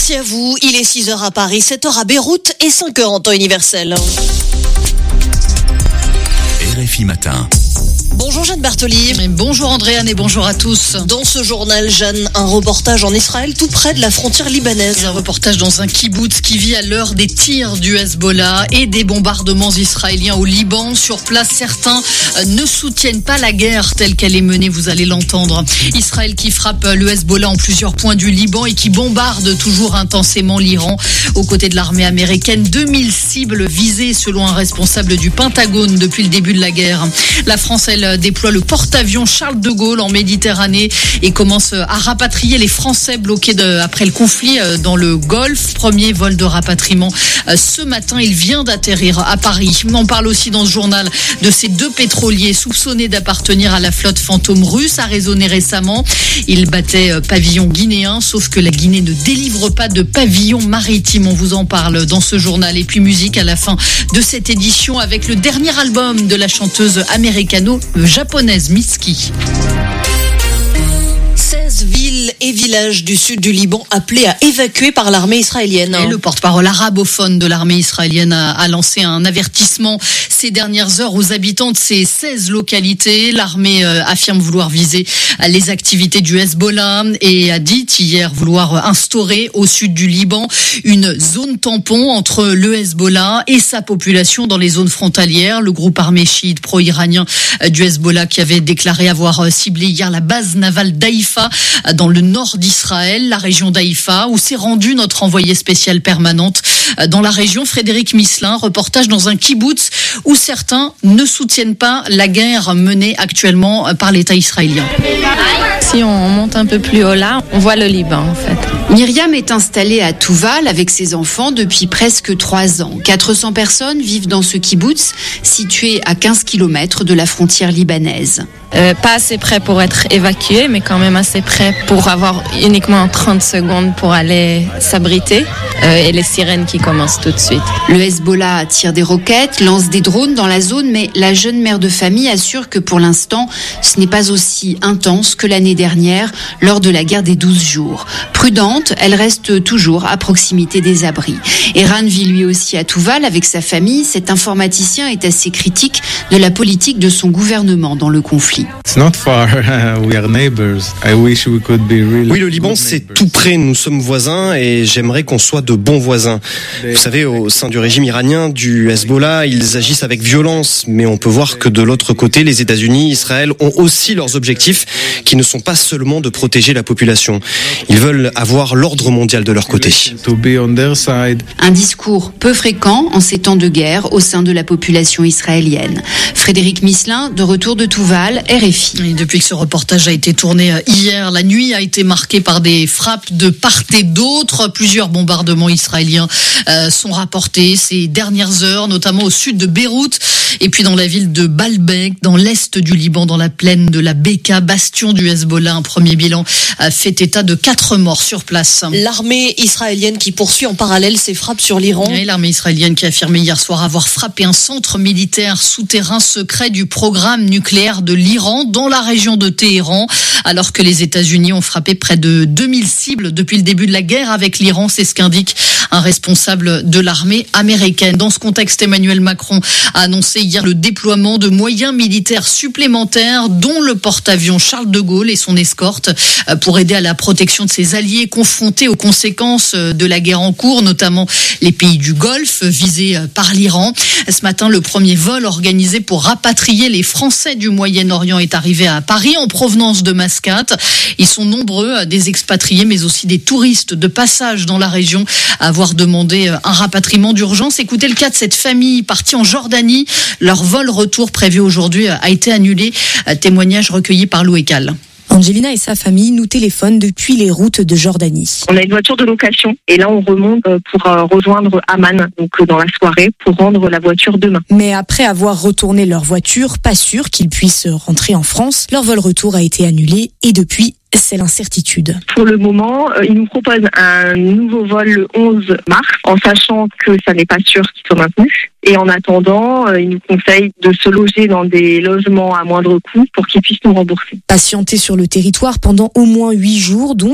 Merci à vous. Il est 6h à Paris, 7h à Beyrouth et 5h en temps universel. RFI Matin. Bonjour Jeanne Bartoli. Bonjour Andréane et bonjour à tous. Dans ce journal, Jeanne, un reportage en Israël tout près de la frontière libanaise. Un reportage dans un kibboutz qui vit à l'heure des tirs du Hezbollah et des bombardements israéliens au Liban. Sur place, certains ne soutiennent pas la guerre telle qu'elle est menée, vous allez l'entendre. Israël qui frappe le Hezbollah en plusieurs points du Liban et qui bombarde toujours intensément l'Iran. Aux côtés de l'armée américaine, 2000 cibles visées selon un responsable du Pentagone depuis le début de la guerre. La France, elle déploie le porte-avions Charles de Gaulle en Méditerranée et commence à rapatrier les Français bloqués après le conflit dans le Golfe. Premier vol de rapatriement ce matin, il vient d'atterrir à Paris. On parle aussi dans ce journal de ces deux pétroliers soupçonnés d'appartenir à la flotte fantôme russe, arraisonnés récemment. Ils battaient pavillon guinéen, sauf que la Guinée ne délivre pas de pavillon maritime. On vous en parle dans ce journal. Et puis musique à la fin de cette édition avec le dernier album de la chanteuse américano-japonaise Mitski. 16 villes et villages du sud du Liban appelés à évacuer par l'armée israélienne. Et le porte-parole arabophone de l'armée israélienne a lancé un avertissement ces dernières heures aux habitants de ces 16 localités. L'armée affirme vouloir viser les activités du Hezbollah et a dit hier vouloir instaurer au sud du Liban une zone tampon entre le Hezbollah et sa population dans les zones frontalières. Le groupe armé chiite pro-iranien du Hezbollah qui avait déclaré avoir ciblé hier la base navale d'Haïfa dans le nord d'Israël, la région d'Haïfa, où s'est rendue notre envoyée spéciale permanente dans la région, Frédéric Misselin. Reportage dans un kibboutz où certains ne soutiennent pas la guerre menée actuellement par l'État israélien. Si on monte un peu plus haut là, on voit le Liban en fait. Myriam est installée à Touval avec ses enfants depuis presque 3 ans. 400 personnes vivent dans ce kibboutz situé à 15 km de la frontière libanaise. Pas assez près pour être évacué, mais quand même assez près pour avoir uniquement 30 secondes pour aller s'abriter. Et les sirènes qui commencent tout de suite. Le Hezbollah tire des roquettes, lance des drones dans la zone, mais la jeune mère de famille assure que pour l'instant, ce n'est pas aussi intense que l'année dernière lors de la guerre des 12 jours. Prudente, elle reste toujours à proximité des abris. Eran vit lui aussi à Touval avec sa famille. Cet informaticien est assez critique de la politique de son gouvernement dans le conflit. Oui, le Liban, c'est tout près. Nous sommes voisins et j'aimerais qu'on soit de bons voisins. Vous savez, au sein du régime iranien, du Hezbollah, ils agissent avec violence. Mais on peut voir que de l'autre côté, les États-Unis, Israël ont aussi leurs objectifs qui ne sont pas seulement de protéger la population. Ils veulent avoir l'ordre mondial de leur côté. Un discours peu fréquent en ces temps de guerre au sein de la population israélienne. Frédéric Misselin, de retour de Touval, RFI. Et depuis que ce reportage a été tourné hier, la nuit a été marquée par des frappes de part et d'autre. Plusieurs bombardements israéliens sont rapportés ces dernières heures, notamment au sud de Beyrouth et puis dans la ville de Baalbek, dans l'est du Liban, dans la plaine de la Beka, bastion du Hezbollah. Un premier bilan fait état de 4 morts sur place. L'armée israélienne qui poursuit en parallèle ses frappes sur l'Iran. Et l'armée israélienne qui a affirmé hier soir avoir frappé un centre militaire souterrain secret du programme nucléaire de l'Iran dans la région de Téhéran, alors que les États-Unis ont frappé près de 2000 cibles depuis le début de la guerre avec l'Iran. C'est ce qu'indique un responsable de l'armée américaine. Dans ce contexte, Emmanuel Macron a annoncé hier le déploiement de moyens militaires supplémentaires, dont le porte-avions Charles de Gaulle et son escorte, pour aider à la protection de ses alliés confrontés aux conséquences de la guerre en cours, notamment les pays du Golfe visés par l'Iran. Ce matin, le premier vol organisé pour rapatrier les Français du Moyen-Orient est arrivé à Paris en provenance de Mascate. Ils sont nombreux, des expatriés mais aussi des touristes de passage dans la région, à avoir demandé un rapatriement d'urgence. Écoutez le cas de cette famille partie en Jordanie. Leur vol retour prévu aujourd'hui a été annulé. Témoignage recueilli par Lou Ekal. Angelina et sa famille nous téléphonent depuis les routes de Jordanie. On a une voiture de location et là on remonte pour rejoindre Amman, donc dans la soirée, pour rendre la voiture demain. Mais après avoir retourné leur voiture, pas sûr qu'ils puissent rentrer en France, leur vol retour a été annulé et depuis, c'est l'incertitude. Pour le moment, ils nous proposent un nouveau vol le 11 mars, en sachant que ça n'est pas sûr qu'ils soient maintenus. Et en attendant, ils nous conseillent de se loger dans des logements à moindre coût pour qu'ils puissent nous rembourser. Patienter sur le territoire pendant au moins 8 jours donc.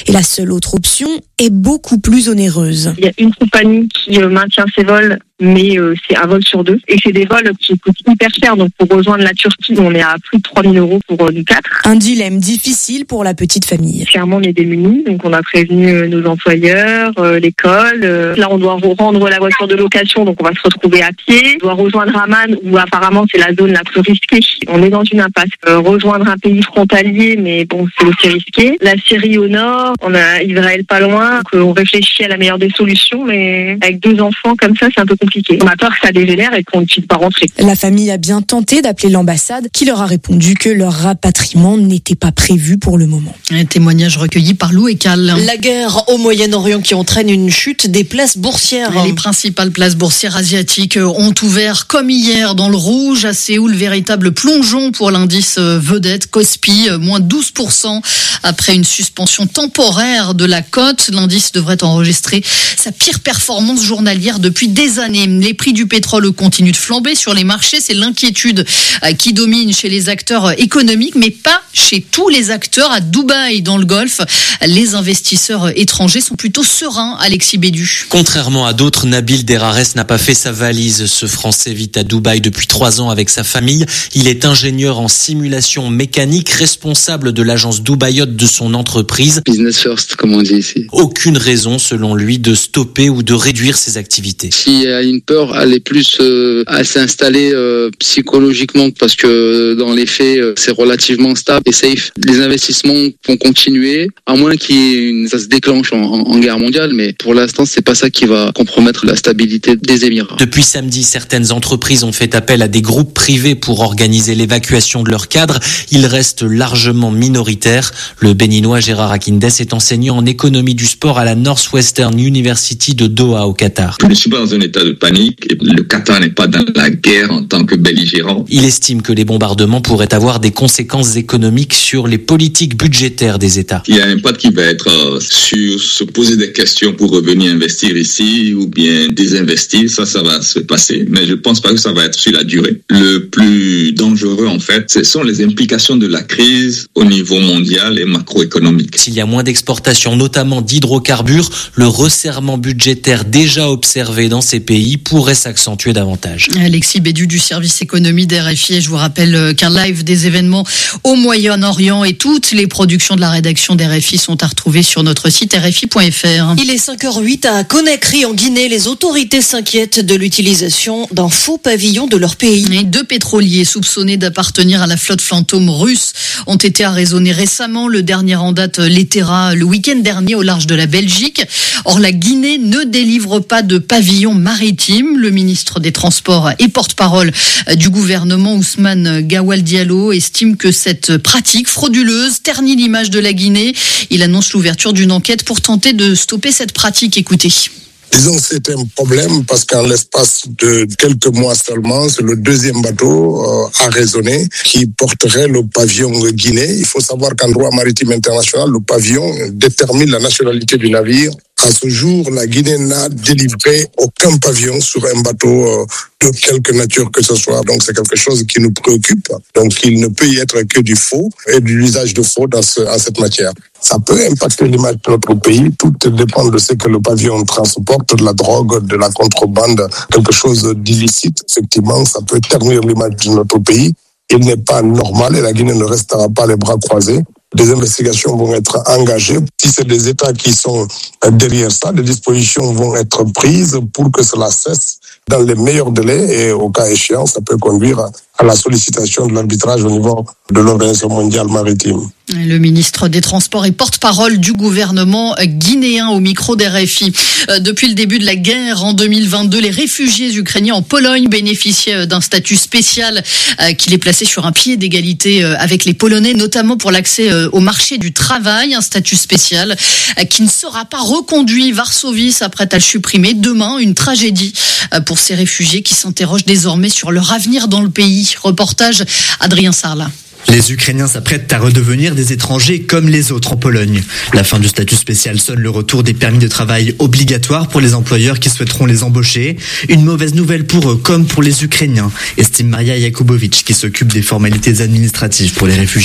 Et la seule autre option est beaucoup plus onéreuse. Il y a une compagnie qui maintient ses vols, mais c'est un vol sur 2. Et c'est des vols qui coûtent hyper cher. Donc pour rejoindre la Turquie, on est à plus de 3 000 € pour nous 4. Un dilemme difficile pour la petite famille. Clairement, on est démunis. Donc on a prévenu nos employeurs, l'école. Là, on doit rendre la voiture de location. Donc on va se retrouver à pied. On doit rejoindre Amman, où apparemment c'est la zone la plus risquée. On est dans une impasse. Rejoindre un pays frontalier, mais bon, c'est aussi risqué. La Syrie au nord, on a Israël pas loin. On réfléchit à la meilleure des solutions, mais avec 2 enfants comme ça, c'est un peu compliqué. On a peur que ça dégénère et qu'on ne puisse pas rentrer. La famille a bien tenté d'appeler l'ambassade, qui leur a répondu que leur rapatriement n'était pas prévu pour le moment. Un témoignage recueilli par Lou et Cal. La guerre au Moyen-Orient qui entraîne une chute des places boursières. Les principales places boursières asiatiques ont ouvert comme hier dans le rouge. À Séoul, véritable plongeon pour l'indice vedette Kospi, moins 12% après une suspension temporaire de la cote. L'indice devrait enregistrer sa pire performance journalière depuis des années. Les prix du pétrole continuent de flamber sur les marchés. C'est l'inquiétude qui domine chez les acteurs économiques, mais pas chez tous les acteurs. À Dubaï, dans le Golfe, les investisseurs étrangers sont plutôt sereins, Alexis Bédu. Contrairement à d'autres, Nabil Derares n'a pas fait sa valise. Ce Français vit à Dubaï depuis 3 ans avec sa famille. Il est ingénieur en simulation mécanique, responsable de l'agence dubaïote de son entreprise. Business first, comme on dit ici. Aucune raison, selon lui, de stopper ou de réduire ses activités. S'il y a une peur, elle est plus à s'installer psychologiquement, parce que dans les faits, c'est relativement stable et safe. Les investissements vont continuer, à moins ça se déclenche en guerre mondiale, mais pour l'instant, c'est pas ça qui va compromettre la stabilité des Émirats. Depuis samedi, certaines entreprises ont fait appel à des groupes privés pour organiser l'évacuation de leurs cadres. Ils restent largement minoritaires. Le béninois Gérard Akindes est enseignant en économie du sport à la Northwestern University de Doha au Qatar. Je ne suis pas dans un état de panique et le Qatar n'est pas dans la guerre en tant que belligérant. Il estime que les bombardements pourraient avoir des conséquences économiques sur les politiques budgétaires des États. Il y a un impact qui va être sur se poser des questions pour revenir investir ici ou bien désinvestir. Ça va se passer, mais je pense pas que ça va être sur la durée. Le plus dangereux, en fait, ce sont les implications de la crise au niveau mondial et macroéconomique. S'il y a moins d'exportations, notamment d'hydrocarbures, le resserrement budgétaire déjà observé dans ces pays pourrait s'accentuer davantage. Alexis Bédu du service économie d'RFI. Et je vous rappelle qu'un live des événements au Moyen-Orient et toutes les productions de la rédaction d'RFI sont à retrouver sur notre site rfi.fr. Il est 5h08 à Conakry en Guinée. Les autorités s'inquiètent de l'utilisation d'un faux pavillon de leur pays. Et 2 pétroliers soupçonnés d'appartenir à la flotte fantôme russe ont été arraisonnés récemment. Le dernier en date, l'Etera, le week-end dernier au large de la Belgique. Or, la Guinée ne délivre pas de pavillon maritime. Le ministre des Transports et porte-parole du gouvernement, Ousmane Gawal Diallo, estime que cette pratique frauduleuse ternit l'image de la Guinée. Il annonce l'ouverture d'une enquête pour tenter de stopper cette pratique. Écoutez. Disons que c'est un problème parce qu'en l'espace de quelques mois seulement, c'est le 2e bateau arraisonné qui porterait le pavillon guinéen. Il faut savoir qu'en droit maritime international, le pavillon détermine la nationalité du navire. À ce jour, la Guinée n'a délivré aucun pavillon sur un bateau de quelque nature que ce soit. Donc c'est quelque chose qui nous préoccupe. Donc il ne peut y être que du faux et de l'usage de faux en cette matière. Ça peut impacter l'image de notre pays. Tout dépend de ce que le pavillon transporte, de la drogue, de la contrebande, quelque chose d'illicite. Effectivement, ça peut ternir l'image de notre pays. Il n'est pas normal et la Guinée ne restera pas les bras croisés. Des investigations vont être engagées. Si c'est des États qui sont derrière ça, des dispositions vont être prises pour que cela cesse dans les meilleurs délais et au cas échéant, ça peut conduire à la sollicitation de l'arbitrage au niveau de l'Organisation mondiale maritime. Le ministre des Transports et porte-parole du gouvernement guinéen au micro d'RFI. Depuis le début de la guerre en 2022, les réfugiés ukrainiens en Pologne bénéficiaient d'un statut spécial qui les plaçait sur un pied d'égalité avec les Polonais, notamment pour l'accès au marché du travail. Un statut spécial qui ne sera pas reconduit. Varsovie s'apprête à le supprimer. Demain, une tragédie pour ces réfugiés qui s'interrogent désormais sur leur avenir dans le pays. Reportage Adrien Sarlat. Les Ukrainiens s'apprêtent à redevenir des étrangers comme les autres en Pologne. La fin du statut spécial sonne le retour des permis de travail obligatoires pour les employeurs qui souhaiteront les embaucher. Une mauvaise nouvelle pour eux comme pour les Ukrainiens, estime Maria Yakubowicz qui s'occupe des formalités administratives pour les réfugiés.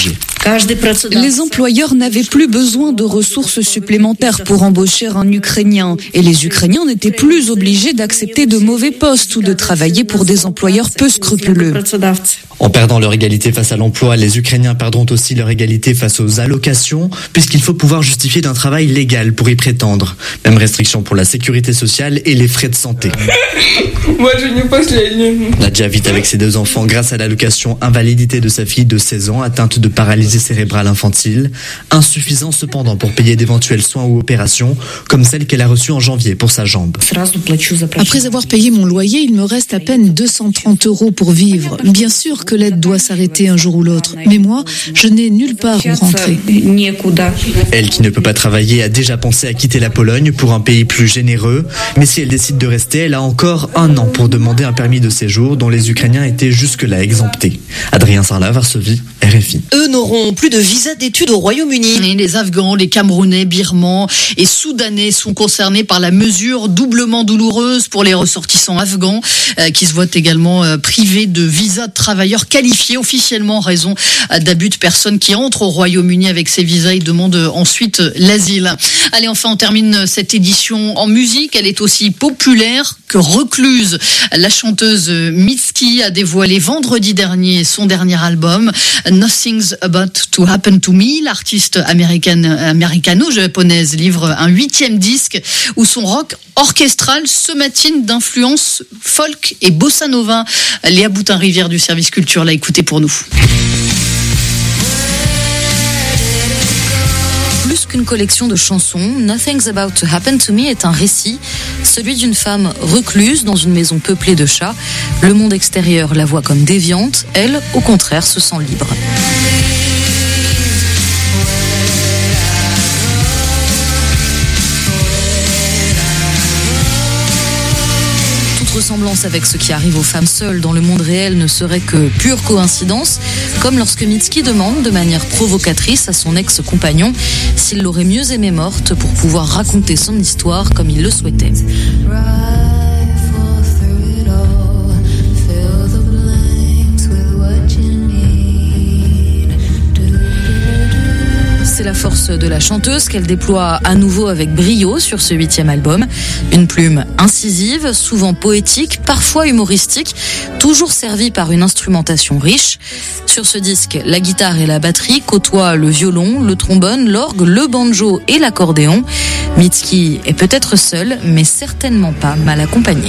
Les employeurs n'avaient plus besoin de ressources supplémentaires pour embaucher un Ukrainien. Et les Ukrainiens n'étaient plus obligés d'accepter de mauvais postes ou de travailler pour des employeurs peu scrupuleux. En perdant leur égalité face à l'emploi, les Ukrainiens perdront aussi leur égalité face aux allocations, puisqu'il faut pouvoir justifier d'un travail légal pour y prétendre. Même restriction pour la sécurité sociale et les frais de santé. Nadia vit avec ses 2 enfants grâce à l'allocation invalidité de sa fille de 16 ans atteinte de paralysie cérébrale infantile. Insuffisant cependant pour payer d'éventuels soins ou opérations, comme celle qu'elle a reçue en janvier pour sa jambe. Après avoir payé mon loyer, il me reste à peine 230 € pour vivre. Bien sûr que l'aide doit s'arrêter un jour ou l'autre, mais moi, je n'ai nulle part où rentrer. Elle qui ne peut pas travailler a déjà pensé à quitter la Pologne pour un pays plus généreux, mais si elle décide de rester, elle a encore 1 an pour demander un permis de séjour dont les Ukrainiens étaient jusque-là exemptés. Adrien Sarlat, Varsovie, RFI. Eux n'auront plus de visa d'études au Royaume-Uni. Et les Afghans, les Camerounais, Birmans et Soudanais sont concernés par la mesure doublement douloureuse pour les ressortissants afghans qui se voient également privés de visa de travailleurs qualifiés officiellement en raison d'abus de personnes qui entrent au Royaume-Uni avec ces visas et demandent ensuite l'asile. Allez, enfin, on termine cette édition en musique. Elle est aussi populaire que recluse. La chanteuse Mitski a dévoilé vendredi dernier son dernier album, Nothing's About to Happen to Me. L'artiste américano-japonaise livre un 8e disque où son rock orchestral se matine d'influences folk et bossa nova. Léa Boutin-Rivière du service culture l'a écouté pour nous. Plus qu'une collection de chansons, Nothing's About to Happen to Me est un récit, celui d'une femme recluse dans une maison peuplée de chats. Le monde extérieur la voit comme déviante, elle, au contraire, se sent libre. Ressemblance avec ce qui arrive aux femmes seules dans le monde réel ne serait que pure coïncidence, comme lorsque Mitski demande de manière provocatrice à son ex-compagnon s'il l'aurait mieux aimée morte pour pouvoir raconter son histoire comme il le souhaitait. C'est la force de la chanteuse qu'elle déploie à nouveau avec brio sur ce 8e album. Une plume incisive, souvent poétique, parfois humoristique, toujours servie par une instrumentation riche. Sur ce disque, la guitare et la batterie côtoient le violon, le trombone, l'orgue, le banjo et l'accordéon. Mitski est peut-être seule, mais certainement pas mal accompagnée.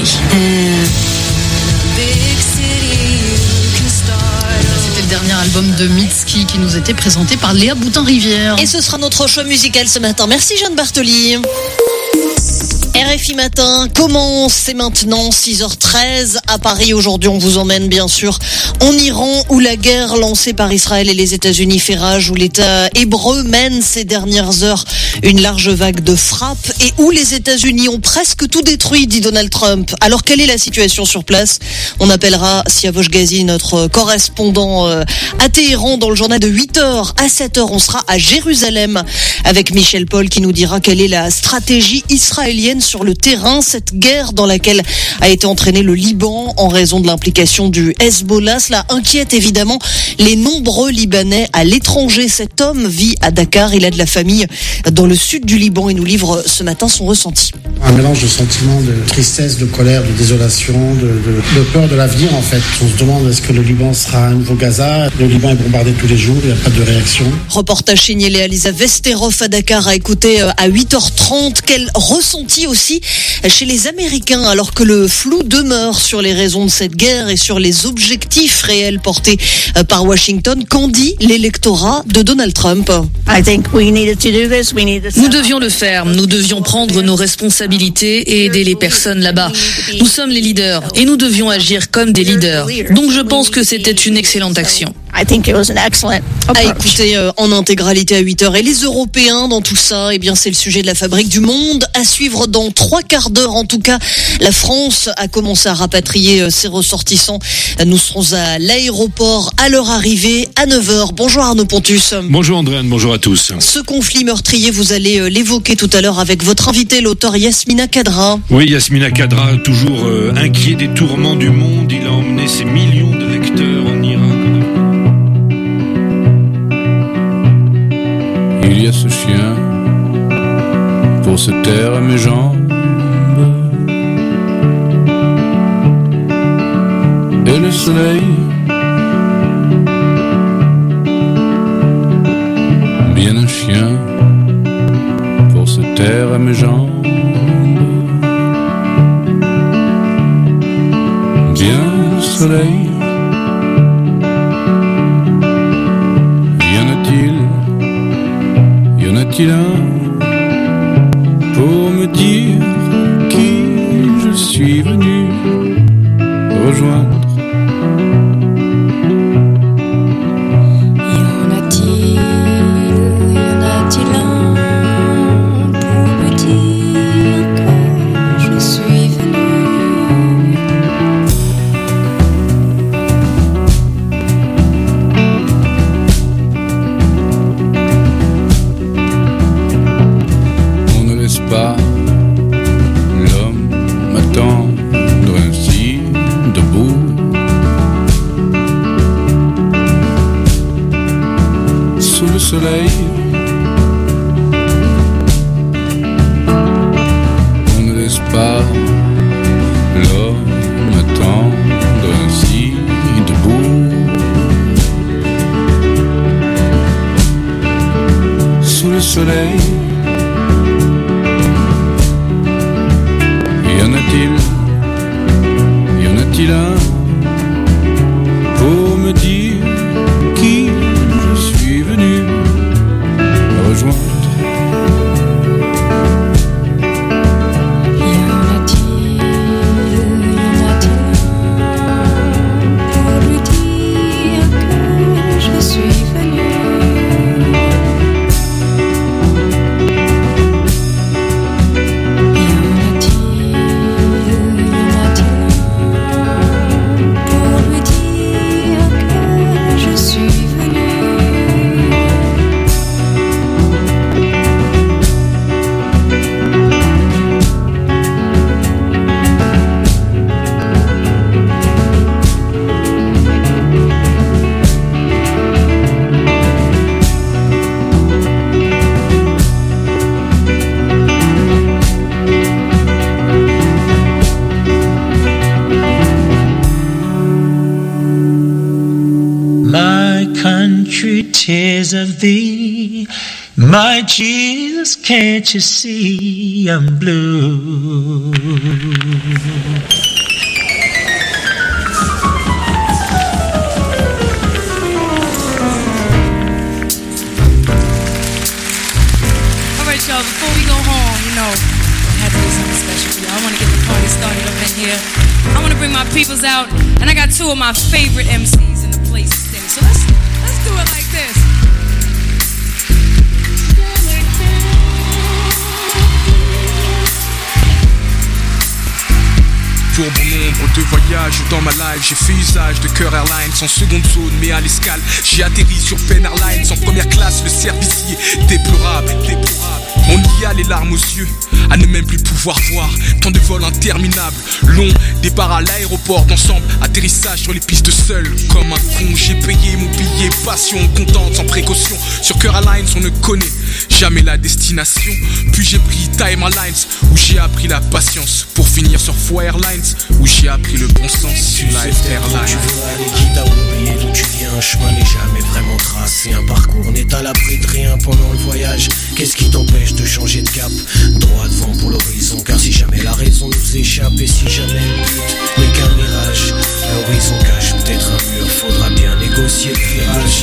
Dernier album de Mitski qui nous était présenté par Léa Boutin-Rivière. Et ce sera notre choix musical ce matin. Merci Jeanne Bartoli. RFI Matin commence, c'est maintenant 6h13 à Paris. Aujourd'hui, on vous emmène bien sûr en Iran où la guerre lancée par Israël et les États-Unis fait rage, où l'État hébreu mène ces dernières heures une large vague de frappes et où les États-Unis ont presque tout détruit, dit Donald Trump. Alors, quelle est la situation sur place? On appellera Siavosh Ghazi, notre correspondant à Téhéran, dans le journal de 8h. À 7h, on sera à Jérusalem avec Michel Paul qui nous dira quelle est la stratégie israélienne sur le terrain, cette guerre dans laquelle a été entraîné le Liban en raison de l'implication du Hezbollah. Cela inquiète évidemment les nombreux Libanais à l'étranger. Cet homme vit à Dakar, il a de la famille dans le sud du Liban et nous livre ce matin son ressenti. Un mélange de sentiments de tristesse, de colère, de désolation, de peur de l'avenir en fait. On se demande est-ce que le Liban sera un nouveau Gaza? Le Liban est bombardé tous les jours, il n'y a pas de réaction. Reportage signalé à Lisa Vesterov à Dakar, à écouter à 8h30. Quel ressenti aussi chez les Américains alors que le flou demeure sur les raisons de cette guerre et sur les objectifs réels portés par Washington. Qu'en dit l'électorat de Donald Trump? Nous devions le faire, nous devions prendre nos responsabilités et aider les personnes là-bas. Nous sommes les leaders et nous devions agir comme des leaders. Donc je pense que c'était une excellente action. À écouter en intégralité à 8h. Et les Européens dans tout ça, eh bien c'est le sujet de la Fabrique du Monde. À suivre dans 3 quarts d'heure. En tout cas, la France a commencé à rapatrier ses ressortissants. Nous serons à l'aéroport à leur arrivée à 9h. Bonjour Arnaud Pontus. Bonjour Andréane, bonjour à tous. Ce conflit meurtrier, vous allez l'évoquer tout à l'heure avec votre invité, l'auteur Yasmina Khadra. Oui, Yasmina Khadra, toujours inquiet des tourments du monde. Il a emmené ses millions de lecteurs en Irak. se taire à mes jambes. Et le soleil, bien un chien pour se taire à mes jambes. Bien le soleil, y en a-t-il un pour me dire qui je suis venu rejoindre? Soleil, on ne laisse pas l'homme attendre ainsi debout. Sous le soleil, y en a-t-il un pour me dire qui je suis venu rejoindre? Tears of thee, my Jesus, can't you see I'm blue? Alright y'all, before we go home, I had to do something special for y'all. I want to get the party started up in here. I want to bring my peoples out, and I got two of my favorite MCs in the place today. So let's do it like this. Pour bon nombre de voyages dans ma life, j'ai fait usage de Coeur Airlines en seconde zone, mais à l'escale, j'ai atterri sur Pen Airlines en première classe, le servicier déplorable. On y a les larmes aux yeux, à ne même plus pouvoir voir tant de vols interminables, long départ à l'aéroport d'ensemble, atterrissage sur les pistes seul comme un con. J'ai payé mon billet, passion contente sans précaution. Sur Coeur Airlines on ne connaît jamais la destination. Puis j'ai pris Time Airlines où j'ai appris la patience, pour finir sur Foie Airlines où j'ai appris le bon sens. Tu Life Airlines. Tu veux aller quitte à oublier d'où tu viens. Un chemin n'est jamais vraiment tracé. Un parcours n'est à l'abri de rien pendant le voyage. Qu'est-ce qui t'empêche de changer de cap? Droit devant pour l'horizon. Car si jamais la raison nous échappe et si jamais le but n'est qu'un mirage, l'horizon cache peut-être un mur. Faudra bien négocier le virage.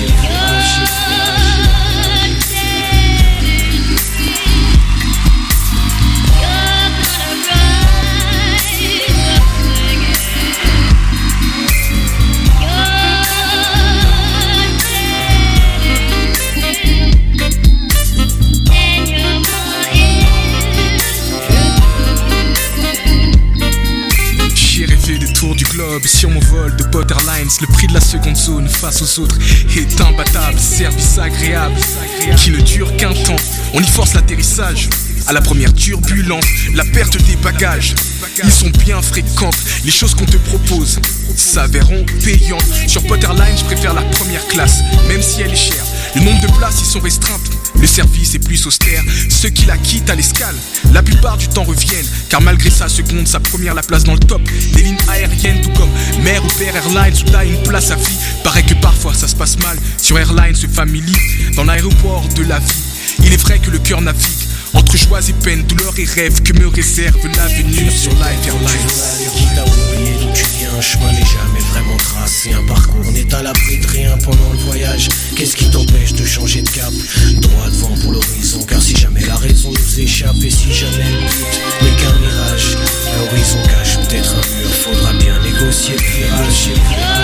Du globe, si on m'envole de Pot Airlines, le prix de la seconde zone face aux autres est imbattable. Service agréable qui ne dure qu'un temps. On y force l'atterrissage. À la première turbulence, la perte des bagages. Ils sont bien fréquentes, les choses qu'on te propose s'avèrent payantes. Sur Pot Airlines, je préfère la première classe, même si elle est chère. Le nombre de places y sont restreintes, Le service est plus austère, ceux qui la quittent à l'escale, la plupart du temps reviennent, car malgré sa seconde, sa première la place dans le top. Les lignes aériennes, tout comme Mer ou Père Airlines, où t'as une place à vie. Paraît que parfois ça se passe mal sur Airlines Family, dans l'aéroport de la vie. Il est vrai que le cœur navigue entre joies et peines, douleurs et rêves que me réserve l'avenir sur Life Airlines. Qui t'a oublié d'où tu viens, un chemin n'est jamais vraiment tracé. Un parcours n'est à l'abri de rien pendant le voyage. Qu'est-ce qui t'empêche de changer de cap? Droit devant pour l'horizon, car si jamais la raison nous échappe et si jamais le but n'est qu'un mirage, l'horizon cache peut-être un mur. Faudra bien négocier le virage.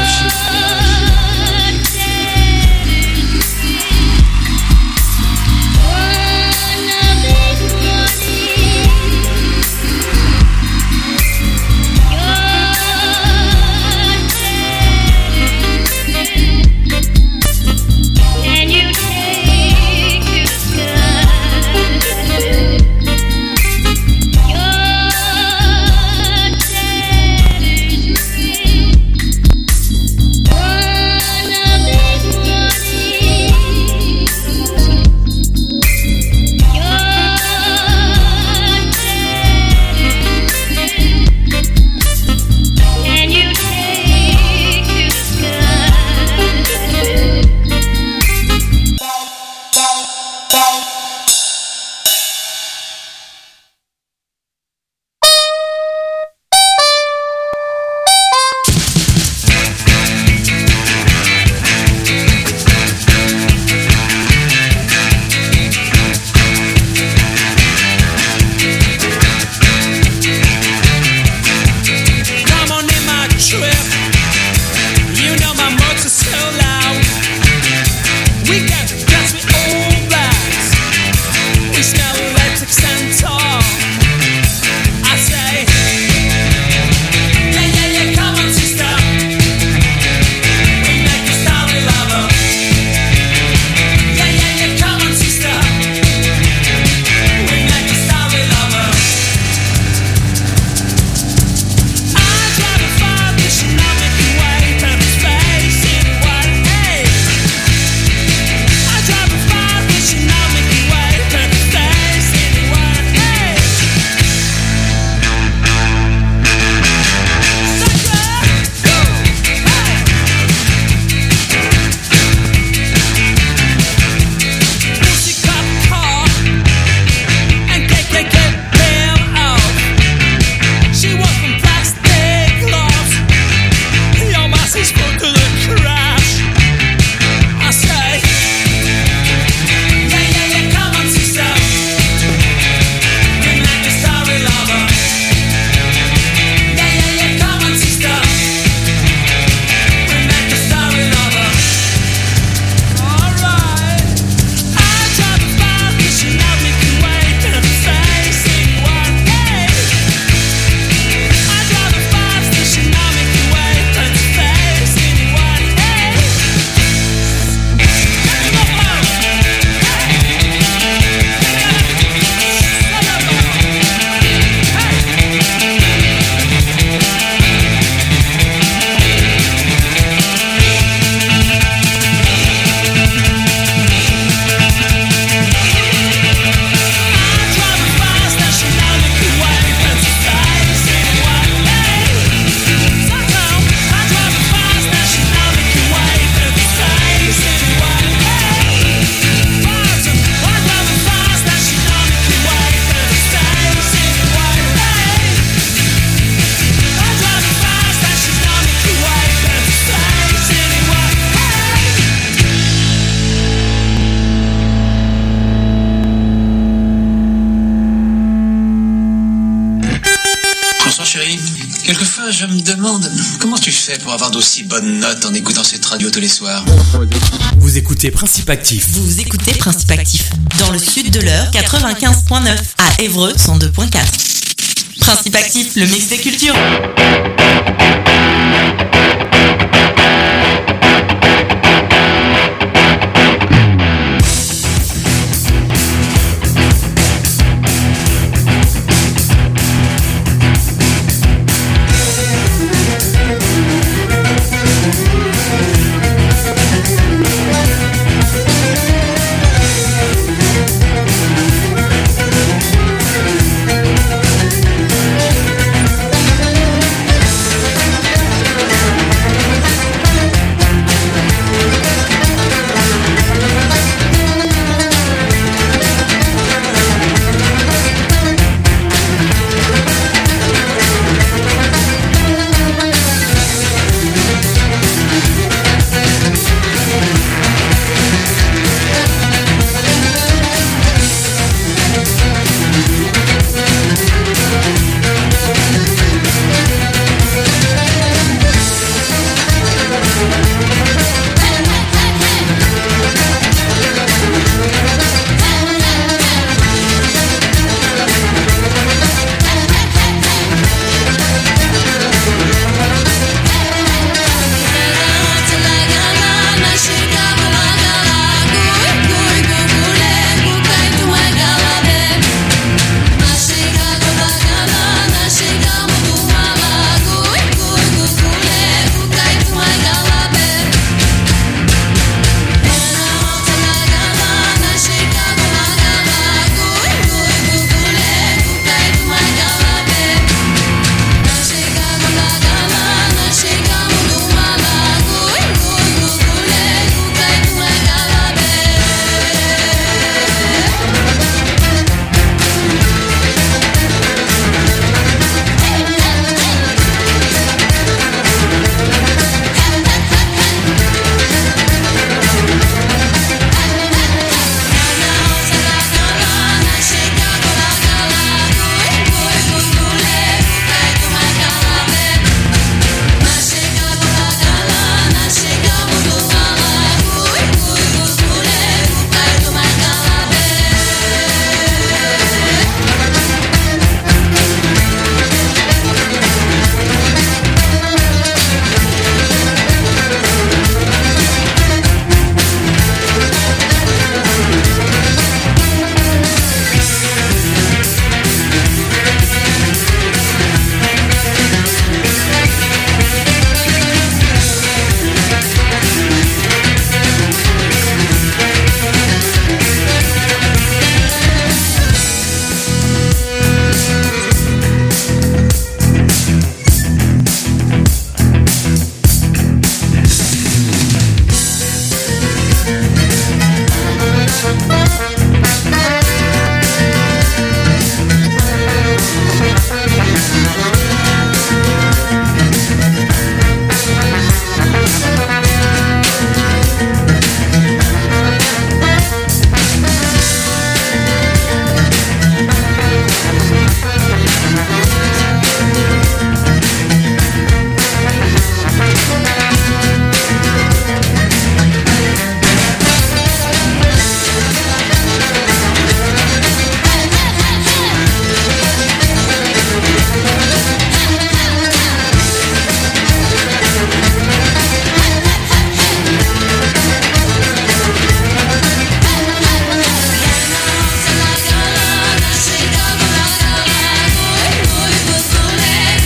Quelquefois, je me demande comment tu fais pour avoir d'aussi bonnes notes en écoutant cette radio tous les soirs. Vous écoutez Principe Actif. Vous écoutez Principe Actif. Dans le sud de l'heure, 95.9. À Évreux, 102.4. Principe Actif, le mix des cultures.